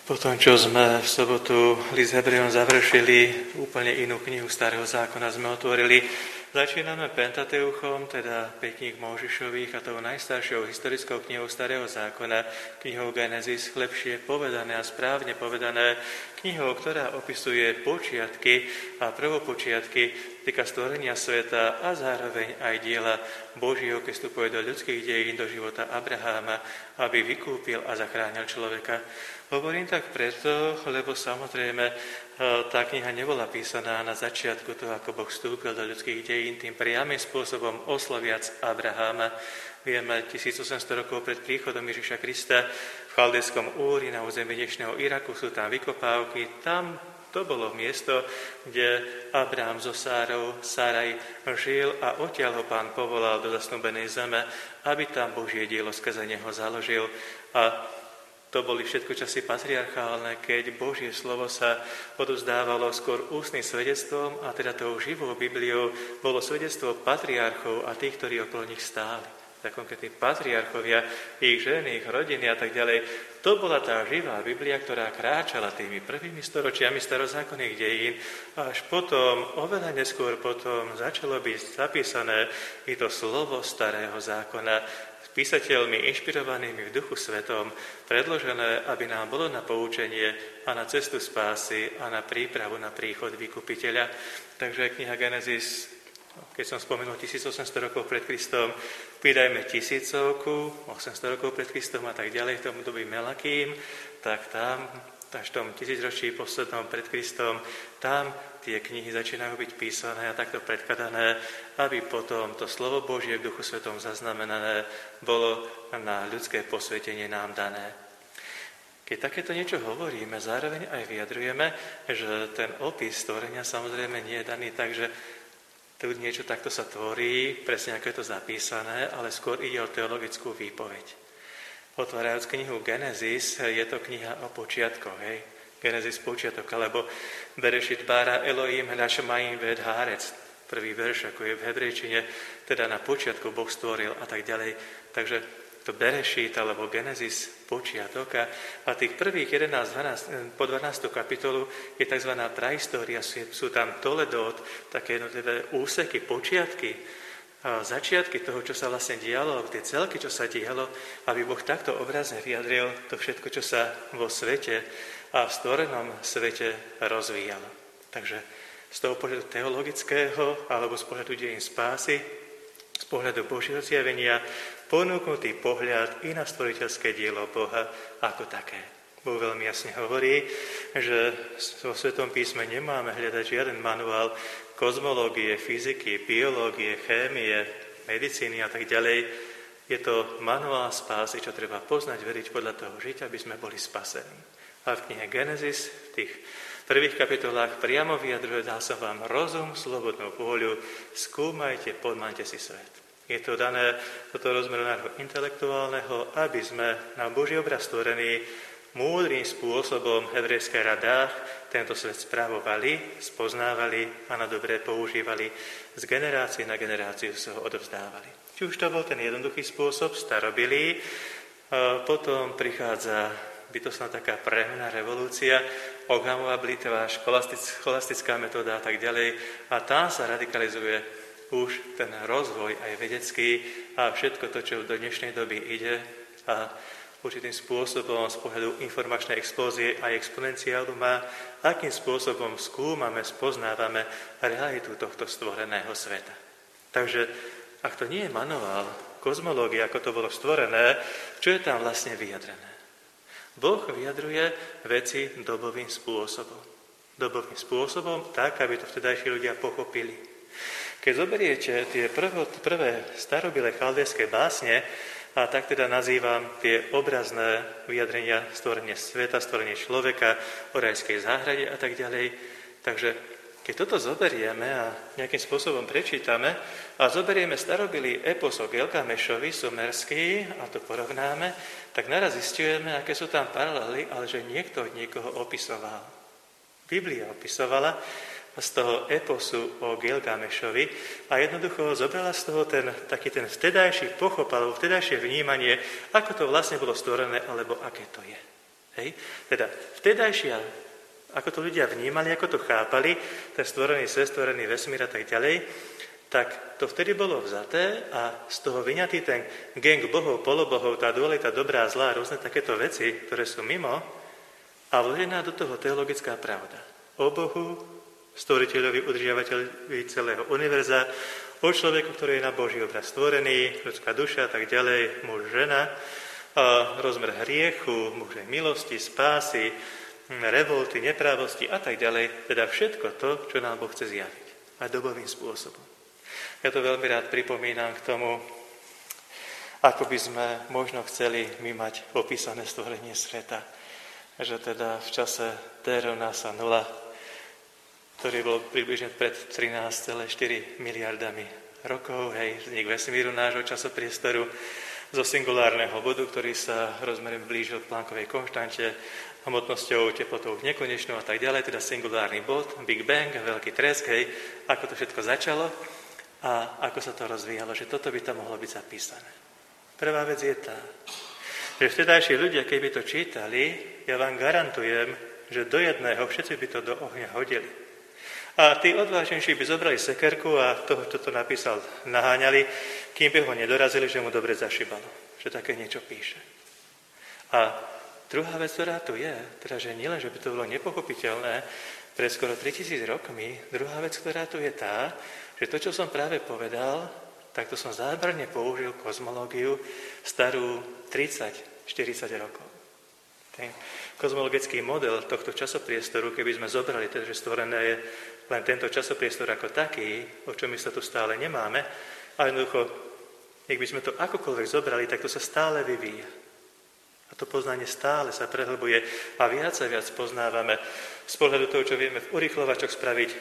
Po tom, čo sme v sobotu list Hebrejom završili, úplne inú knihu Starého zákona sme otvorili. Začíname Pentateuchom, teda 5 kníh Mojžišových, a tou najstaršou historickou knihou Starého zákona, knihou Genesis, lepšie povedané a správne povedané, knihou, ktorá opisuje počiatky a prvopočiatky týka stvorenia sveta a zároveň aj diela Božieho, keď vstupuje do ľudských dejín, do života Abraháma, aby vykúpil a zachránil človeka. Hovorím tak preto, lebo samozrejme tá kniha nebola písaná na začiatku toho, ako Boh vstúpil do ľudských dejín, tým priamym spôsobom oslaviac Abraháma. Vieme, 1800 rokov pred príchodom Ježiša Krista v Chaldejskom Úri na území dnešného Iraku sú tam vykopávky. Tam to bolo miesto, kde Abraham so Sáraj žil a odtiaľ ho Pán povolal do zasnúbenej zeme, aby tam Božie dielo skrze neho založil. A to boli všetko časy patriarchálne, keď Božie slovo sa odovzdávalo skôr ústnym svedectvom, a teda tou živou Bibliou bolo svedectvo patriarchov a tých, ktorí okolo nich stáli. Tak konkrétni patriarchovia, ich ženy, ich rodiny a tak ďalej. To bola tá živá Biblia, ktorá kráčala tými prvými storočiami starozákonných dejín, a až potom, oveľa neskôr potom, začalo byť zapísané i to slovo Starého zákona, písateľmi inšpirovanými v Duchu Svetom, predložené, aby nám bolo na poučenie a na cestu spásy a na prípravu na príchod Vykupiteľa. Takže kniha Genesis, keď som spomenul 1800 rokov pred Kristom, pridajme 1000, 800 rokov pred Kristom a tak ďalej, v tom doby Melakým, tak tam, až v tom 1000 ročí poslednom pred Kristom, tam tie knihy začínajú byť písané a takto predkladané, aby potom to slovo Božie v Duchu Svetom zaznamenané bolo na ľudské posvetenie nám dané. Keď takéto niečo hovoríme, zároveň aj vyjadrujeme, že ten opis stvorenia samozrejme nie je daný tak, že tu niečo takto sa tvorí, presne ako je to zapísané, ale skôr ide o teologickú výpoveď. Otvárajúc knihu Genesis, je to kniha o počiatkoch, hej? Genesis počiatok, alebo Berešit bara Elohim Hashemayim ved Haaretz, prvý verš, ako je v hebrejčine, teda na počiatku Boh stvoril a tak ďalej. Takže to Berešit alebo Genesis počiatok, a tých prvých 11, po 12. kapitolu je tzv. Prahistória, sú tam Toledot, také jednotlivé úseky, počiatky, a začiatky toho, čo sa vlastne dialo, tie celky, čo sa dialo, aby Boh takto obrazne vyjadril to všetko, čo sa vo svete a v stvorenom svete rozvíjalo. Takže z toho pohľadu teologického alebo z pohľadu dejín spásy, z pohľadu Božieho zjavenia, ponúknutý pohľad i na stvoriteľské dielo Boha ako také. Boh veľmi jasne hovorí, že vo Svetom písme nemáme hľadať žiaden manuál kozmológie, fyziky, biológie, chémie, medicíny a tak ďalej. Je to manuál spásy, čo treba poznať, veriť, podľa toho žiť, aby sme boli spasení. A v knihe Genesis, v tých prvých kapitolách priamo vyjadruje: dal som vám rozum, slobodnú vôľu, skúmajte, podmante si svet. Je to dané do toho rozmeru nášho intelektuálneho, aby sme na Boží obraz stvorení múdrym spôsobom v hebrejských radách tento svet správovali, spoznávali a na dobré používali, z generácie na generáciu sa ho odovzdávali. Či už to bol ten jednoduchý spôsob, starobilý, potom prichádza bytostná taká prehnaná revolúcia, Oghamová blitva, scholastická metóda a tak ďalej, a tam sa radikalizuje už ten rozvoj aj vedecký a všetko to, čo do dnešnej doby ide, a určitým spôsobom z pohľadu informačnej explózie a exponenciálu má, akým spôsobom skúmame, spoznávame realitu tohto stvoreného sveta. Takže ak to nie je manuál kozmológie, ako to bolo stvorené, čo je tam vlastne vyjadrené? Boh vyjadruje veci dobovým spôsobom. Dobovým spôsobom tak, aby to vtedajší ľudia pochopili. Keď zoberiete tie prvé starobilé chaldejské básne, a tak teda nazývam tie obrazné vyjadrenia stvorenia sveta, stvorenia človeka, o rajskej záhrade a tak ďalej. Takže keď toto zoberieme a nejakým spôsobom prečítame a zoberieme starobilý epos o Gilgamešovi, sumerský, a to porovnáme, tak naraz zistujeme, aké sú tam paralely, ale že niekto od niekoho opisoval. Biblia opisovala z toho eposu o Gilgamešovi a jednoducho zobrala z toho taký ten vtedajší pochop alebo vtedajšie vnímanie, ako to vlastne bolo stvorené, alebo aké to je. Hej? Teda vtedajšia, ako to ľudia vnímali, ako to chápali, ten stvorený svet, stvorený vesmír a tak ďalej, tak to vtedy bolo vzaté a z toho vyňatý ten gang bohov, polobohov, tá dualita dobrá, zlá, rôzne takéto veci, ktoré sú mimo, a vložená do toho teologická pravda. O Bohu, stvoriteľovi, udržiavateľovi celého univerza, o človeku, ktorý je na Boží obraz stvorený, ľudská duša a tak ďalej, muž, žena, a rozmer hriechu, Božej milosti, spásy, revolty, neprávosti a tak ďalej. Teda všetko to, čo nám Boh chce zjaviť. A dobovým spôsobom. Ja to veľmi rád pripomínam k tomu, ako by sme možno chceli my mať opísané stvorenie sveta. Že teda v čase T rovná sa 0, ktorý bol približne pred 13,4 miliardami rokov, hej, vznik vesmíru nášho časopriestoru, zo singulárneho bodu, ktorý sa rozmerem blížil k Planckovej konštante, hmotnosťou, teplotou nekonečnou a tak ďalej, teda singulárny bod, Big Bang, veľký tresk, hej, ako to všetko začalo a ako sa to rozvíjalo, že toto by tam mohlo byť zapísané. Prvá vec je tá, že vtedajší ľudia, keby to čítali, ja vám garantujem, že do jedného všetci by to do ohňa hodili. A tí odvážnejší by zobrali sekerku a toho, čo to napísal, naháňali, kým by ho nedorazili, že mu dobre zašibalo, že také niečo píše. A druhá vec, ktorá tu je, teda, že nielen, že by to bolo nepochopiteľné pred skoro 3000 rokmi, druhá vec, ktorá tu je tá, že to, čo som práve povedal, tak to som zámerne použil kozmológiu starú 30-40 rokov. Ten kozmologický model tohto časopriestoru, keby sme zobrali, teda, že stvorené je len tento časopriestor ako taký, o čom my sa tu stále nemáme, a jednoducho, ak by sme to akokoľvek zobrali, tak to sa stále vyvíja. A to poznanie stále sa prehlbuje a viac poznávame z pohľadu toho, čo vieme v urýchlovačoch spraviť,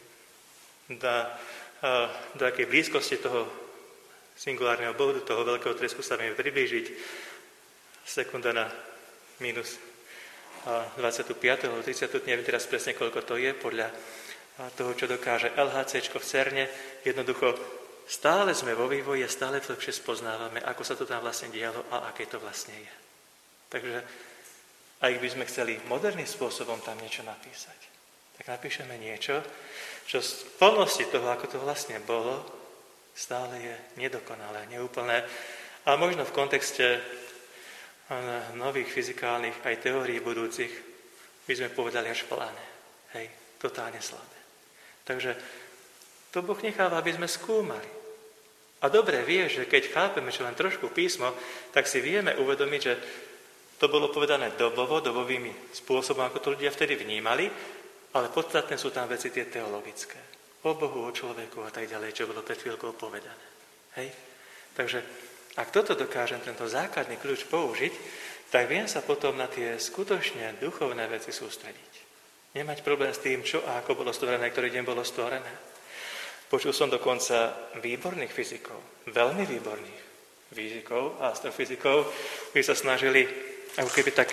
do akej blízkosti toho singulárneho bodu, toho veľkého tresku sa vieme priblížiť. Sekunda na minus 25. alebo 30. Neviem teraz presne, koľko to je, podľa toho, čo dokáže LHC v CERNe. Jednoducho, stále sme vo vývoji a stále lepšie spoznávame, ako sa to tam vlastne dialo a aké to vlastne je. Takže, ak by sme chceli moderným spôsobom tam niečo napísať, tak napíšeme niečo, čo z plnosti toho, ako to vlastne bolo, stále je nedokonalé, neúplné. A možno v kontexte nových fyzikálnych aj teórií budúcich by sme povedali až plané. Hej, totálne slabé. Takže to Boh necháva, aby sme skúmali. A dobre vie, že keď chápeme, čo len trošku písmo, tak si vieme uvedomiť, že to bolo povedané dobovými spôsobom, ako to ľudia vtedy vnímali, ale podstatné sú tam veci tie teologické. O Bohu, o človeku a tak ďalej, čo bolo pred chvíľkou povedané. Hej? Takže ak toto dokážem, tento základný kľúč použiť, tak viem sa potom na tie skutočne duchovné veci sústrediť. Nemať problém s tým, čo a ako bolo stvorené, ktorý deň bolo stvorené. Počul som dokonca výborných fyzikov, veľmi výborných fyzikov a astrofyzikov, ktorí sa snažili ako keby tak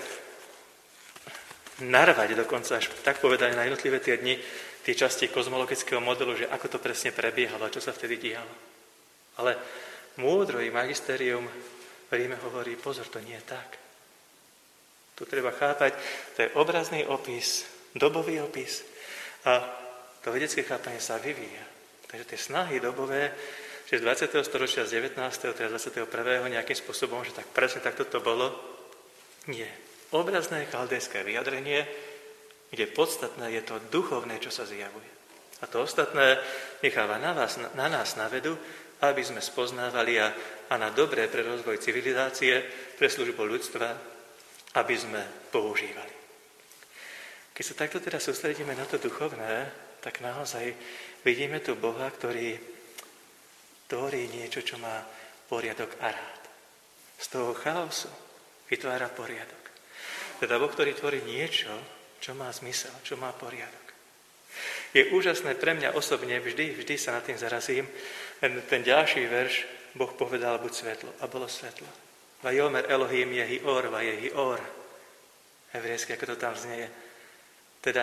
narvať dokonca až tak povedané na jednotlivé tie dni, tie časti kozmologického modelu, že ako to presne prebiehalo, čo sa vtedy dialo. Ale múdro i magisterium v Ríme hovorí, pozor, to nie je tak. Tu treba chápať, to je obrazný opis, dobový opis a to vedecké chápanie sa vyvíja. Takže tie snahy dobové, že z 20. storočia, z 19. teda 21. nejakým spôsobom, že tak presne takto to bolo, nie. Obrazné chaldejské vyjadrenie, kde podstatné je to duchovné, čo sa zjavuje. A to ostatné necháva na nás na vedu, aby sme spoznávali a na dobré pre rozvoj civilizácie, pre službu ľudstva, aby sme používali. Keď sa takto teda sústredíme na to duchovné, tak naozaj vidíme tu Boha, ktorý tvorí niečo, čo má poriadok a rád. Z toho chaosu vytvára poriadok. Teda Boh, ktorý tvorí niečo, čo má zmysel, čo má poriadok. Je úžasné pre mňa osobne, vždy sa nad tým zarazím, ten ďalší verš, Boh povedal, buď svetlo, a bolo svetlo. Vajomer Elohim jehi or, vajehi or. Hebrejsky, ako to tam znieje. Teda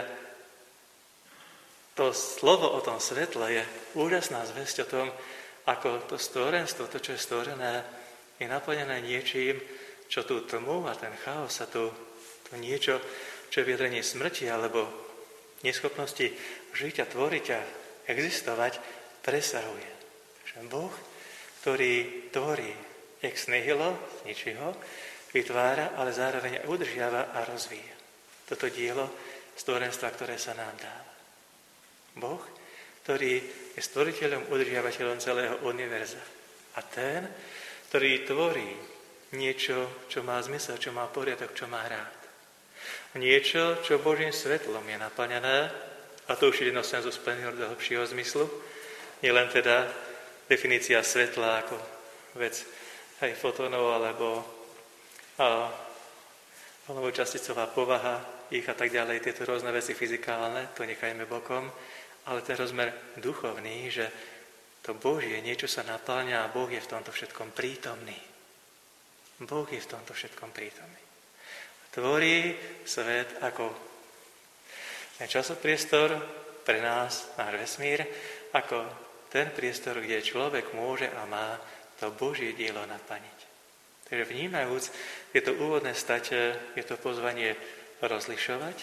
to slovo o tom svetle je úžasná zvesť o tom, ako to stvorenstvo, to, čo je stvorené, je naplnené niečím, čo tú tmu a ten chaos sa tu To niečo, čo je vyjadrenie smrti alebo neschopnosti žiť a tvoriť a existovať, presahuje. Takže Boh, ktorý tvorí ex nihilo, z ničoho, vytvára, ale zároveň udržiava a rozvíja. Toto dielo stvorenstva, ktoré sa nám dáva. Boh, ktorý je stvoriteľom, udržiavateľom celého univerza. A ten, ktorý tvorí niečo, čo má zmysel, čo má poriadok, čo má rád. Niečo, čo Božím svetlom je naplnené, a to už je jednosenzus plného do hlbšieho zmyslu, nielen teda definícia svetla ako vec aj fotónov alebo časticová povaha ich a tak ďalej, tieto rôzne veci fyzikálne, to nechajme bokom, ale ten rozmer duchovný, že to Božie niečo sa naplňa a Boh je v tomto všetkom prítomný. Boh je v tomto všetkom prítomný. Tvorí svet ako ten časopriestor pre nás, náš vesmír, ako ten priestor, kde človek môže a má to Božie dielo naplniť. Takže vnímajúc tieto úvodné state, je to pozvanie rozlišovať,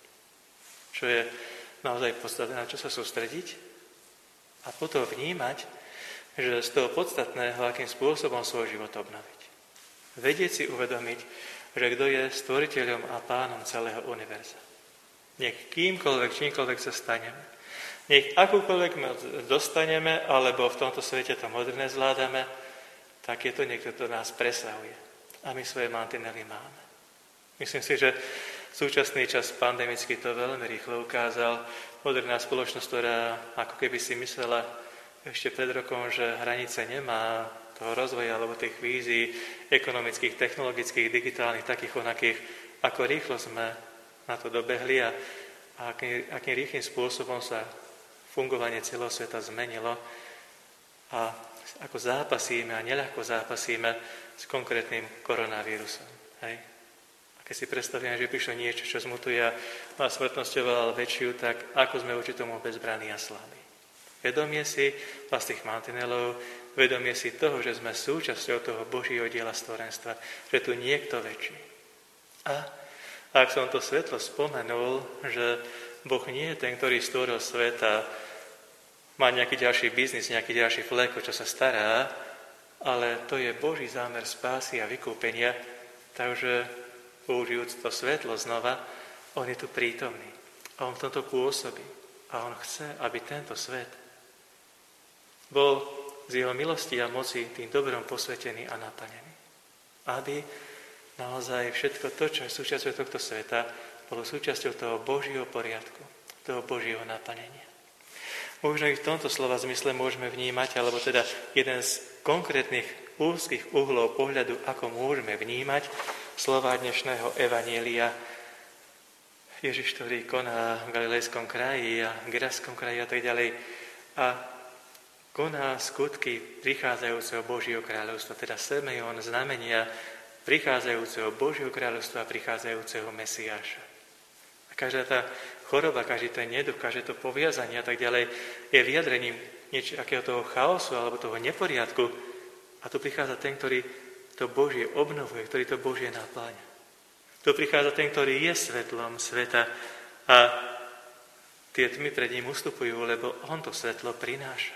čo je naozaj podstatné, na čo sa sústrediť, a potom vnímať, že z toho podstatného, akým spôsobom svoj život obnoviť. Vedieť si uvedomiť, že kto je stvoriteľom a pánom celého univerza. Nech kýmkoľvek, čímkoľvek sa staneme, nech akúkoľvek dostaneme, alebo v tomto svete to moderné zvládame, tak je to niekto, kto nás presahuje. A my svoje mantinely máme. Myslím si, že súčasný čas pandemický to veľmi rýchlo ukázal. Moderná spoločnosť, ktorá ako keby si myslela ešte pred rokom, že hranice nemá toho rozvoja alebo tých vízií ekonomických, technologických, digitálnych, takých onakých, ako rýchlo sme na to dobehli a akým rýchlým spôsobom sa fungovanie celého sveta zmenilo a ako zápasíme a neľahko zápasíme s konkrétnym koronavírusom. Hej? A keď si predstavíme, že prišlo niečo, čo zmutuje a má smrtnosť oveľa väčšiu, tak ako sme voči tomu bezbranní a slabí. Vedomie si vlastných mantinelov, vedomie si toho, že sme súčasťou toho Božieho diela stvorenstva, že tu niekto väčší. A ak som to svetlo spomenul, že Boh nie je ten, ktorý stvoril svet a má nejaký ďalší biznis, nejaký ďalší flek, čo sa stará, ale to je Boží zámer spásy a vykúpenia, takže použijúc to svetlo znova, on je tu prítomný. A on v tomto pôsobí. A on chce, aby tento svet bol z jeho milosti a moci tým dobrom posvetený a naplnený. Aby naozaj všetko to, čo je súčasťou tohto sveta, bolo súčasťou toho Božieho poriadku, toho Božieho naplnenia. Možno i v tomto slova zmysle môžeme vnímať, alebo teda jeden z konkrétnych úzkých uhlov pohľadu, ako môžeme vnímať slova dnešného evanjelia. Ježiš, ktorý koná v Galilejskom kraji a Geraskom kraji a tak ďalej a koná skutky prichádzajúceho Božieho kráľovstva, teda Simeon znamenia prichádzajúceho Božieho kráľovstva a prichádzajúceho Mesiáša. A každá tá choroba, každý ten neduch, každé to poviazanie a tak ďalej je vyjadrením nejakého toho chaosu alebo toho neporiadku. A tu prichádza ten, ktorý to Božie obnovuje, ktorý to Božie napláňa. Tu prichádza ten, ktorý je svetlom sveta a tie tmy pred ním ustupujú, lebo on to svetlo prináša.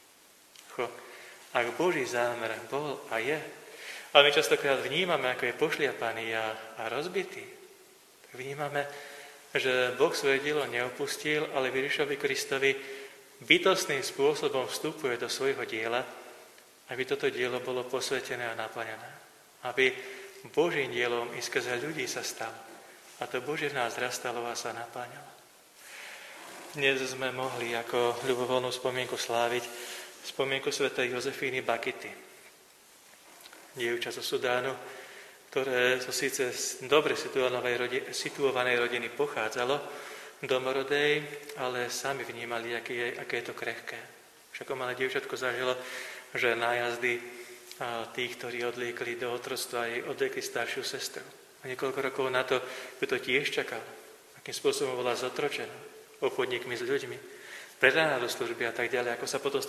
Ak Boží zámer bol a je, ale my častokrát vnímame, ako je pošliapaný a rozbitý, tak vnímame, že Boh svoje dielo neopustil, ale Ježišovi Kristovi bytostným spôsobom vstupuje do svojho diela, aby toto dielo bolo posvetené a naplnené. Aby Božím dielom i skrze ľudí sa stalo. A to Božie v nás rastalo a sa naplňalo. Dnes sme mohli ako ľubovoľnú spomienku sláviť spomienku svätej Jozefíny Bakity. Dievča zo Sudánu, ktoré zo síce z dobre situovanej rodiny pochádzalo, domorodej, ale sami vnímali, aké je to krehké. Však malé dievčatko zažilo, že nájazdy tých, ktorí odliekli do otroctva, jej odliekli staršiu sestru. A niekoľko rokov na to ju to tiež čakalo. Akým spôsobom bola zotročená obchodníkmi s ľuďmi, predaná do služby a tak ďalej. Ako sa potom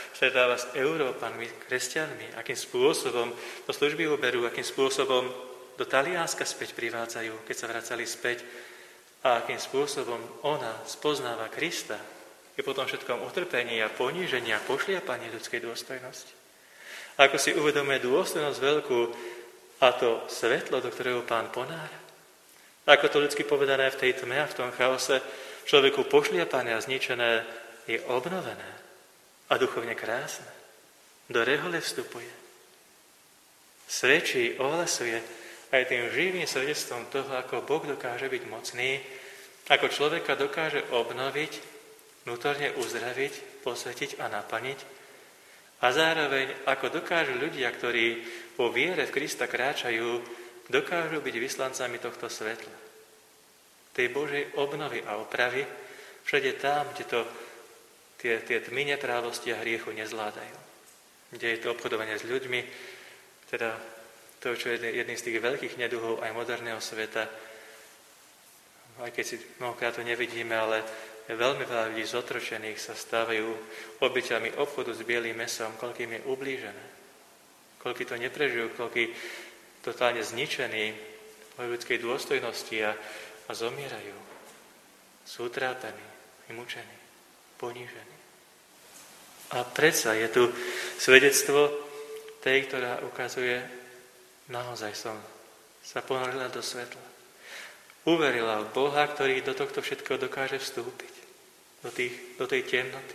stretáva s Európanmi, kresťanmi, akým spôsobom do služby uberú, akým spôsobom do Talianska späť privádzajú, keď sa vracali späť, a akým spôsobom ona spoznáva Krista, je potom všetkom utrpení a ponížení a pošliapanie ľudskej dôstojnosti. A ako si uvedomuje dôstojnosť veľkú a to svetlo, do ktorého Pán ponára. Ako to ľudsky povedané v tej tme a v tom chaose, človeku pošliapané a zničené je obnovené a duchovne krásne. Do rehole vstupuje. Svedčí, ohlasuje aj tým živým svedectvom toho, ako Boh dokáže byť mocný, ako človeka dokáže obnoviť, vnútorne uzdraviť, posvetiť a naplniť. A zároveň, ako dokážu ľudia, ktorí po viere v Krista kráčajú, dokážu byť vyslancami tohto svetla. Tej Božej obnovy a opravy, všade tam, kde to tie tmy neprávosti a hriechu nezvládajú. Kde je to obchodovanie s ľuďmi, teda to, čo je jedným z tých veľkých neduhov aj moderného sveta, aj keď si mnohokrát to nevidíme, ale veľmi veľa ľudí zotročených sa stávajú obeťami obchodu s bielým mesom, koľkým je ublížené, koľky to neprežijú, koľky totálne zničení v ľudskej dôstojnosti a zomierajú. Sú utrápení, mučení, ponížení. A predsa je tu svedectvo tej, ktorá ukazuje, naozaj som sa ponorila do svetla. Uverila v Boha, ktorý do tohto všetkého dokáže vstúpiť. Do tej temnoty.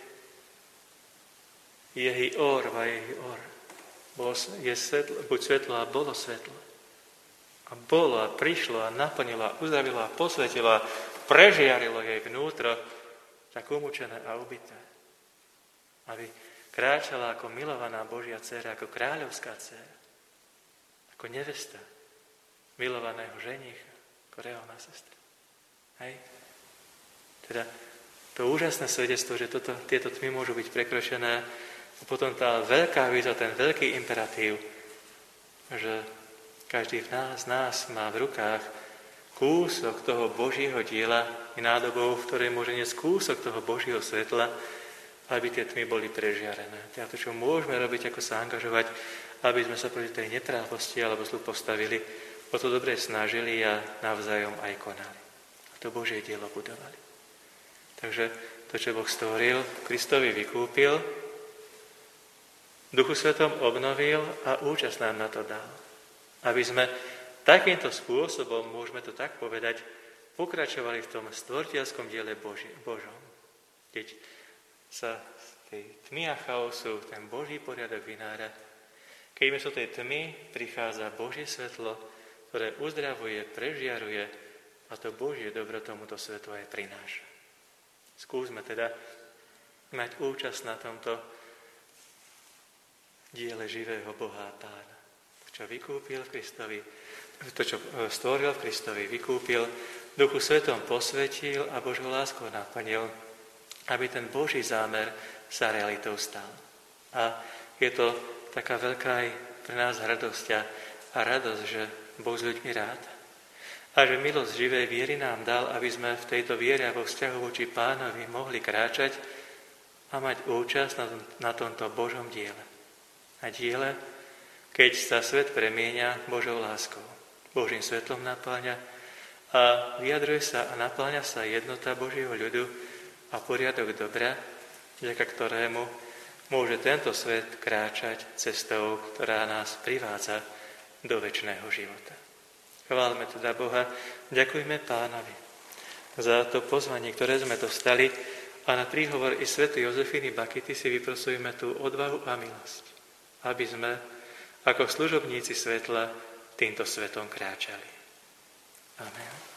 Jehi or, vajehi or. Je svetlo, buď svetlo a bolo svetlo. A bolo a prišlo a naplnilo a uzdravilo a posvetilo a prežiarilo jej vnútro, tak umúčené a ubité. Aby kráčala ako milovaná Božia dcéra, ako kráľovská dcéra. Ako nevesta milovaného ženicha, ako reálna sestra. Hej? Teda to úžasné svedectvo, že tieto tmy môžu byť prekročené, a potom tá veľká výzva, ten veľký imperatív, že každý z nás má v rukách kúsok toho Božieho diela i nádobou, v ktorej môže niesť kúsok toho Božieho svetla, aby tie tmy boli prežiarené. Teda to, čo môžeme robiť, ako sa angažovať, aby sme sa proti tej netrávosti alebo zlu postavili, o to dobre snažili a navzájom aj konali. A to Božie dielo budovali. Takže to, čo Boh stvoril, Kristovi vykúpil, Duchu Svetom obnovil a účasť nám na to dal. Aby sme takýmto spôsobom, môžeme to tak povedať, pokračovali v tom stvoriteľskom diele Božom. Keď sa z tej tmy a chaosu ten Boží poriadok vynára, keď miesto tej tmy prichádza Božie svetlo, ktoré uzdravuje, prežiaruje a to Božie dobro tomuto svetu aj prináša. Skúsme teda mať účasť na tomto diele živého Boha a Pána. To, čo vykúpil v Kristovi, to, čo stvoril v Kristovi, vykúpil, Duchu Svetom posvetil a Božou láskou naplnil, aby ten Boží zámer sa realitou stal. A je to taká veľká aj pre nás hrdosť a radosť, že Boh s ľuďmi rád. A že milosť živej viery nám dal, aby sme v tejto viere a vo vzťahu voči Pánovi mohli kráčať a mať účasť na tomto Božom diele. A diele, keď sa svet premieňa Božou láskou. Božím svetlom napáľa a vyjadruje sa a napáľa sa jednota Božieho ľudu a poriadok dobra, vďaka ktorému môže tento svet kráčať cestou, ktorá nás privádza do večného života. Chválme teda Boha, ďakujme Pánovi za to pozvanie, ktoré sme dostali a na príhovor i svätej Jozefiny Bakity si vyprosujeme tú odvahu a milosť, aby sme ako služobníci svetla týmto svetom kráčali. Amen.